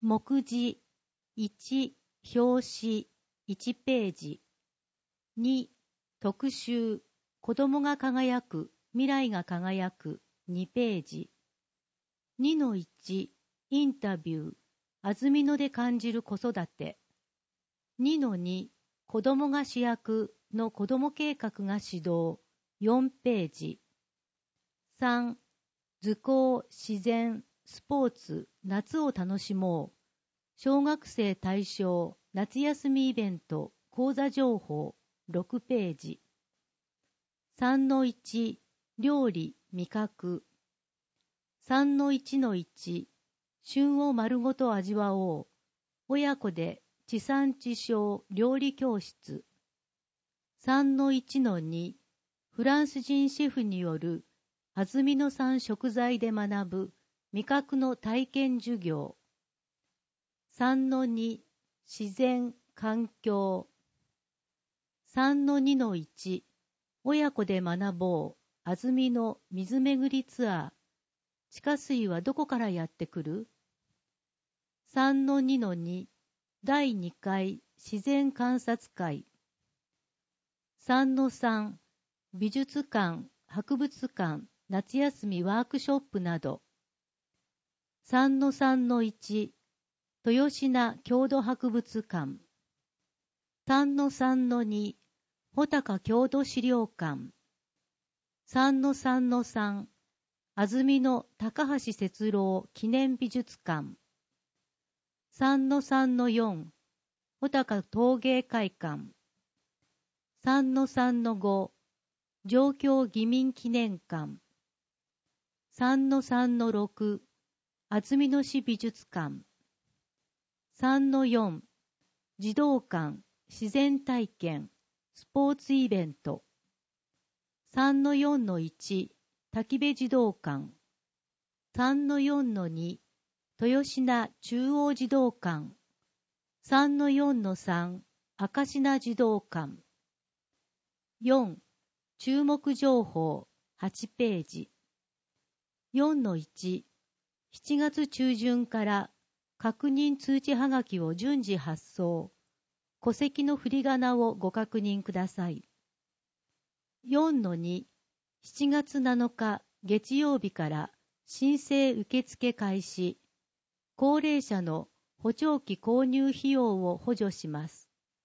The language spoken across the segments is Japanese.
目次1、表紙1ページ。2、特集子供が輝く、未来が輝く2ページ。2-1、インタビュー、安曇野で感じる子育て。2-2、子供が主役の子供計画が始動4ページ。3、図工、自然、スポーツ、夏を楽しもう。小学生対象、夏休みイベント、講座情報6ページ。3-1、料理、味覚。3-1-1、旬を丸ごと味わおう。親子で地産地消料理教室。3-1-2、フランス人シェフによる安曇野産食材で学ぶ味覚の体験授業。3-2、自然、環境。3-2-1、親子で学ぼう安曇野水巡りツアー。地下水はどこからやってくる？ 3-2-2、第2回自然観察会。3-3、美術館、博物館、夏休みワークショップなど。3-3-1、豊品郷土博物館。3-3-2、穂高郷土資料館。3-3-3、安曇野高橋節郎記念美術館。3-3-4、穂高陶芸会館。3-3-5、上京義民記念館。3-3-6、安曇野市美術館。3-4、児童館、自然体験、スポーツイベント。3-4-1、滝部児童館。3-4-2、豊品中央児童館。3-4-3、明品児童館。4、注目情報8ページ。4-1、7月中旬から確認通知はがきを順次発送。戸籍の振り仮名をご確認ください。4-2、7月7日月曜日から申請受付開始。高齢者の補聴器購入費用を補助します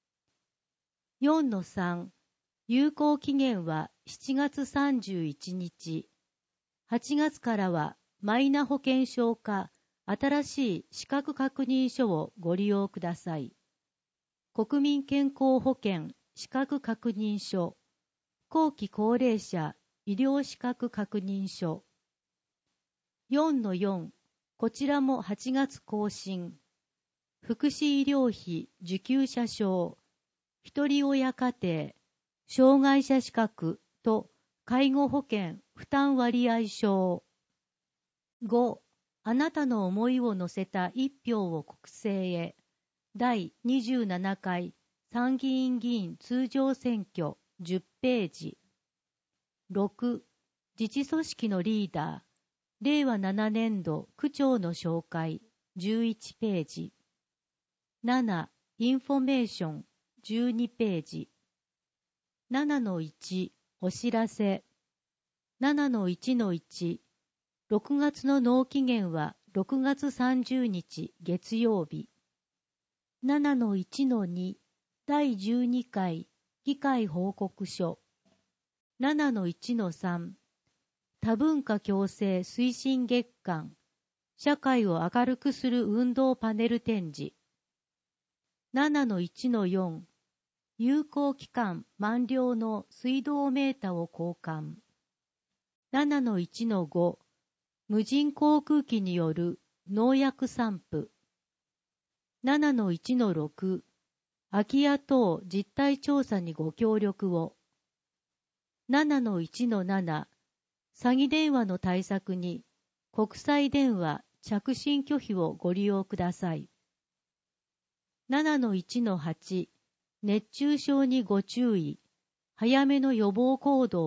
。4-3、有効期限は7月31日。8月からはマイナ保険証か新しい資格確認書をご利用ください。国民健康保険資格確認書、後期高齢者医療資格確認書。4-4、こちらも8月更新。福祉医療費受給者証、一人親家庭、障害者資格と介護保険負担割合証。5、あなたの思いを乗せた一票を国政へ。第27回参議院議員通常選挙10ページ。6、自治組織のリーダー、令和7年度区長の紹介11ページ。7、インフォメーション12ページ。7-1、お知らせ。7-1-1、6月の納期限は6月30日月曜日。7-1-2、第12回議会報告書。7-1-3、多文化共生推進月間、社会を明るくする運動パネル展示。7-1-4、有効期間満了の水道メータを交換。7-1-5、無人航空機による農薬散布。7-1-6、空き家等実態調査にご協力を。7-1-7、詐欺電話の対策に国際電話着信拒否をご利用ください。7-1-8、熱中症にご注意、早めの予防行動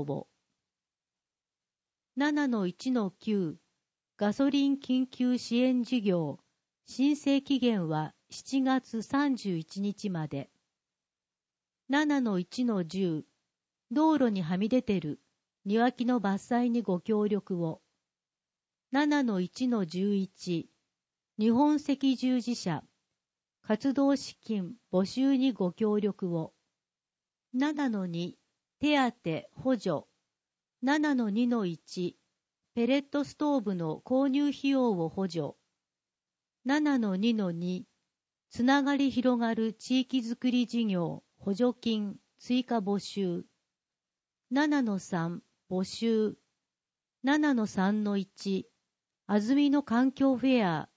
を。7-1-9、ガソリン緊急支援事業、 申請期限は7月31日まで。7-1-10、道路にはみ出てる庭木の伐採にご協力を。7-1-11、日本赤十字社、活動資金募集にご協力を。7-2、手当補助。7-2-1、ペレットストーブの購入費用を補助。7-2-2、つながり広がる地域づくり事業補助金追加募集。7-3、募集。7-3-1、安曇野環境フェア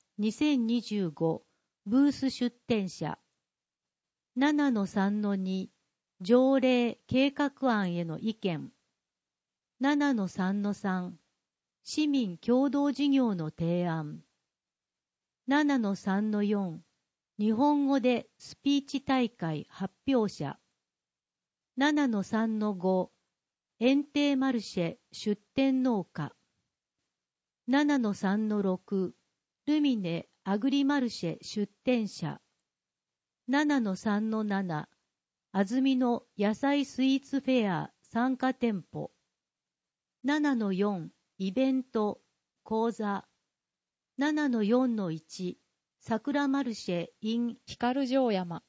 2025ブース出展者。7-3-2、条例計画案への意見。7-3-3、市民共同事業の提案。7-3-4、日本語でスピーチ大会発表者。7-3-5、園庭マルシェ出店農家。7-3-6、ルミネアグリマルシェ出店者。7-3-7、安曇野野菜スイーツフェア参加店舗。7-4、イベント、講座。7-4-1、桜マルシェ in 光城山。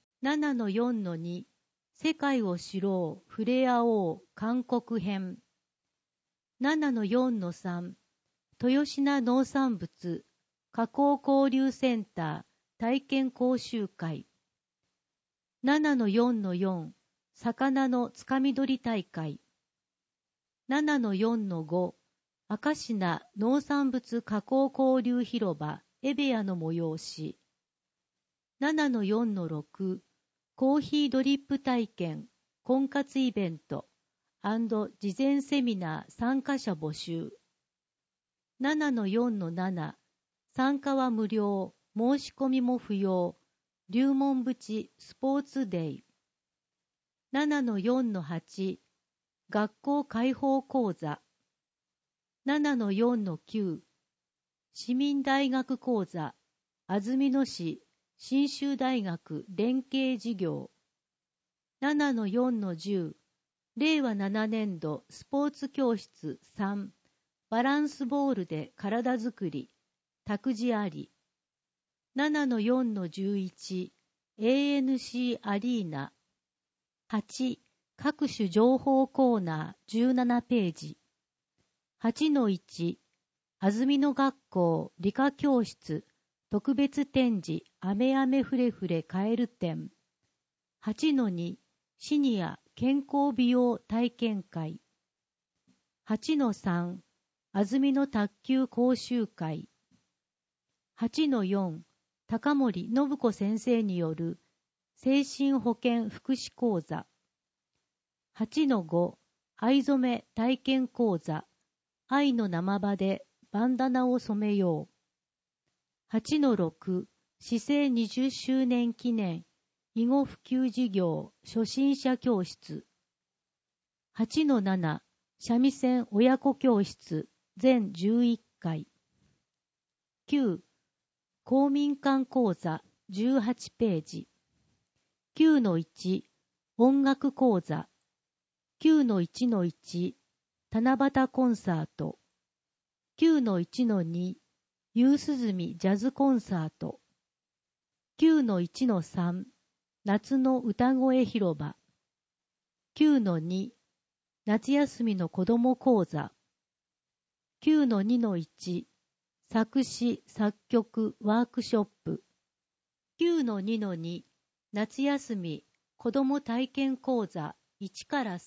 7-4-2、世界を知ろう、触れ合おう、韓国編。7-4-3、豊品農産物、加工交流センター、体験講習会。7-4-4、魚のつかみ取り大会。7-4-5、明石名農産物加工交流広場エベアの催し。7-4-6、コーヒードリップ体験婚活イベント&事前セミナー参加者募集。7-4-7、参加は無料、申し込みも不要、龍門淵スポーツデイ。7-4-8、学校開放講座。7-4-9、市民大学講座、安曇野市信州大学連携事業。7-4-10、令和7年度スポーツ教室3、バランスボールで体づくり、託児あり。7-4-11、ANC アリーナ。8、各種情報コーナー17ページ。8-1、安曇野学校理科教室特別展示あめあめふれふれカエル展。8-2、シニア健康美容体験会。8-3、安曇野卓球講習会。8-4、高森信子先生による精神保健福祉講座。8-5、藍染め体験講座愛の生場でバンダナを染めよう。8-6、市政20周年記念囲碁普及事業初心者教室。8-7、三味線親子教室全11回。9、公民館講座18ページ。9-1、音楽講座。9-1-1、七夕コンサート。9-1-2、夕涼みジャズコンサート。9-1-3、夏の歌声広場。9-2、夏休みの子ども講座。9-2-1、作詞作曲ワークショップ。9-2-2、夏休み子ども体験講座1から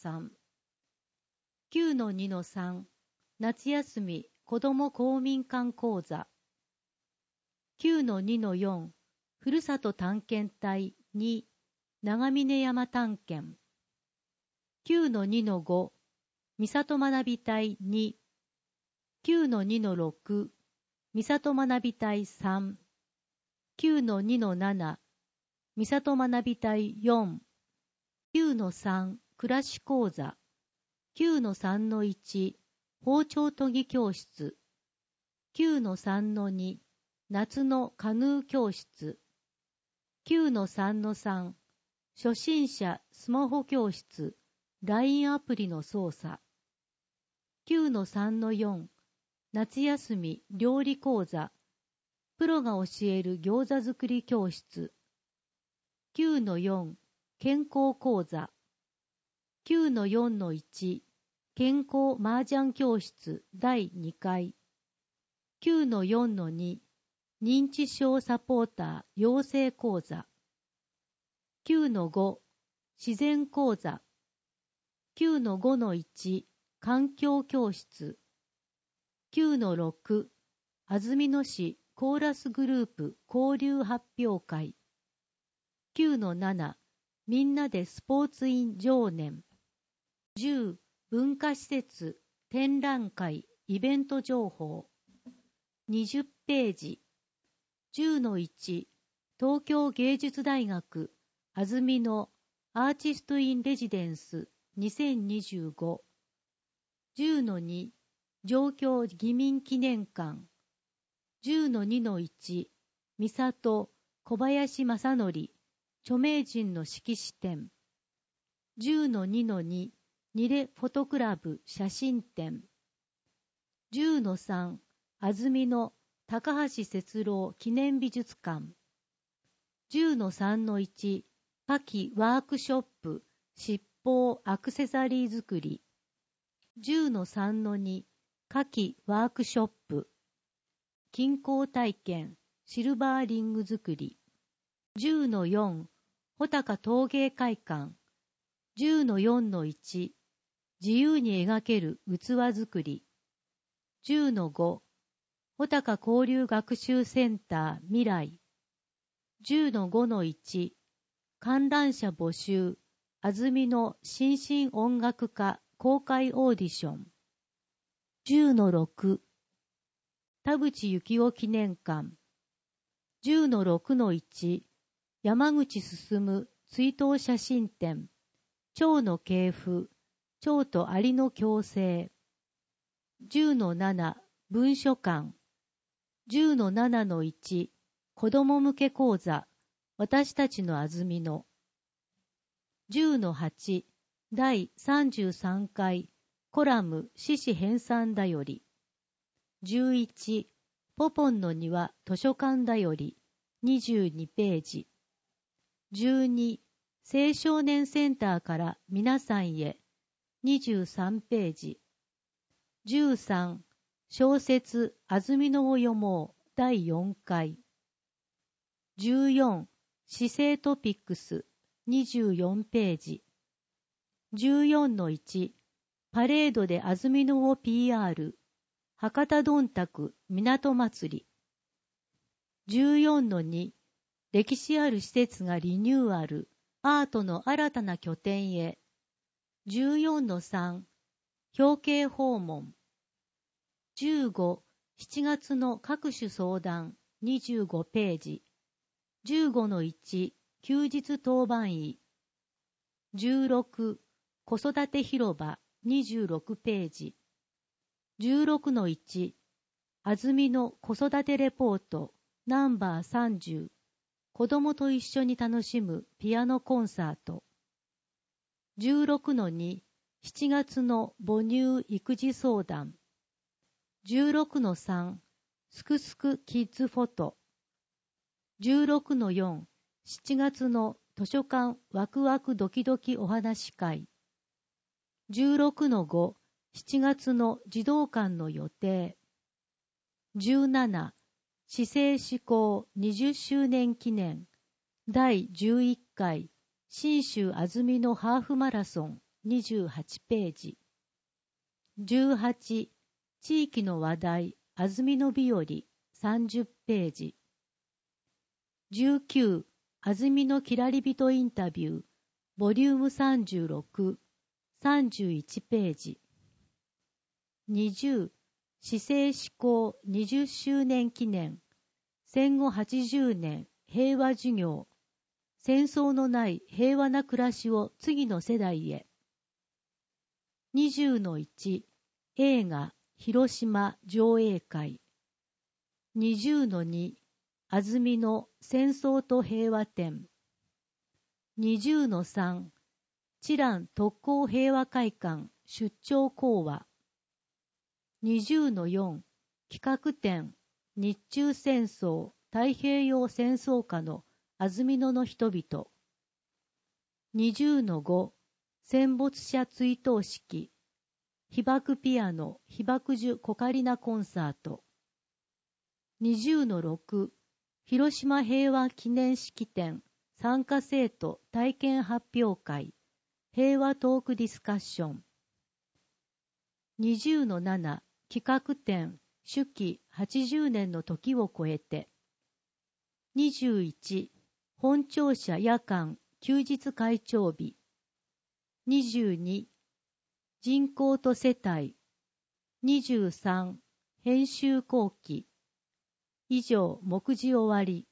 3。9-2-3、夏休み子ども公民館講座。9-2-4、ふるさと探検隊2、長峰山探検。9-2-5、みさと学び隊2。9-2-6、みさと学び隊3。9-2-7、みさと学び隊4。9-3、暮らし講座。9-3-1、包丁研ぎ教室。9-3-2、 夏のカヌー教室。9-3-3、初心者スマホ教室、LINE アプリの操作。9-3-4、夏休み料理講座、プロが教える餃子作り教室。9-4、健康講座。9-4-1、健康麻雀教室第2回。9-4-2、認知症サポーター養成講座。9-5、自然講座。9-5-1、環境教室。9-6、安曇野市コーラスグループ交流発表会。9-7、みんなでスポーツイン常年。10、文化施設展覧会イベント情報。20ページ。10-1、東京芸術大学安曇野アーティストインレジデンス2025。10-2、上京義民記念館。10-2-1、三郷小林正則著名人の色紙展。10-2-2、ニレフォトクラブ写真展。10-3、安曇野高橋節郎記念美術館。10-3-1、夏季ワークショップ七宝アクセサリー作り。10-3-2、夏季ワークショップ近郊体験シルバーリング作り。10-4、穂高陶芸会館。10-4-1、自由に描ける器作り。10-5、穂高交流学習センター未来。10-5-1、観覧者募集安曇野新進音楽家公開オーディション。10-6、田淵幸雄記念館。10-6-1、山口進追悼写真展蝶の系譜蝶とアリの共生。10-7、文書館。10-7-1、子ども向け講座私たちの安曇野。10-8、第33回コラム獅子編纂だより。11、ポポンの庭図書館だより22ページ。12、青少年センターから皆さんへ23ページ。13、小説安曇野を読もう第4回。14、市政トピックス24ページ。14-1、パレードで安曇野を PR 博多どんたく港祭り。14-2、歴史ある施設がリニューアルアートの新たな拠点へ。14-3、表敬訪問。15、7月の各種相談25ページ。15-1、休日当番医。16、子育て広場26ページ。16-1、安曇野子育てレポートナンバー30、子供と一緒に楽しむピアノコンサート。16-2、7月の母乳育児相談。16-3、すくすくキッズフォト。16-4、7月の図書館ワクワクドキドキお話会。16-5、7月の児童館の予定。17、市政施行20周年記念第11回信州安曇野ハーフマラソン28ページ。18、地域の話題安曇野日和30ページ。19、安曇野きらりびとインタビューボリューム36、31ページ。20、市政施行20周年記念戦後80年平和授業戦争のない平和な暮らしを次の世代へ。20-1、映画広島上映会。20-2、 安曇野戦争と平和展。20-3、知覧特攻平和会館出張講話。20-4、企画展、日中戦争、太平洋戦争下の安曇野の人々。20-5、戦没者追悼式、被爆ピアノ、被爆樹コカリナコンサート。20-6、広島平和記念式典、参加生徒体験発表会、平和トークディスカッション。20-7、企画展、手記80年の時を超えて。21、本庁舎夜間休日会長日。22、人口と世帯。23、編集後期。以上、目次終わり。